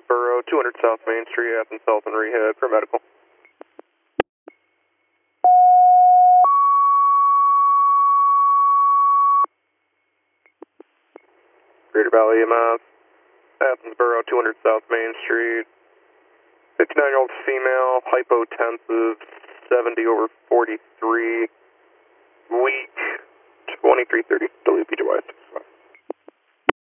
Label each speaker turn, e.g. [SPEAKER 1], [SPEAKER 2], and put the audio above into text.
[SPEAKER 1] Borough, 200 South Main Street, Athens Health and Rehab for medical. Greater Valley EMS, Athens Borough, 200 South Main Street, 59-year-old female, hypotensive, 70/43, weak, 2330, WPGY.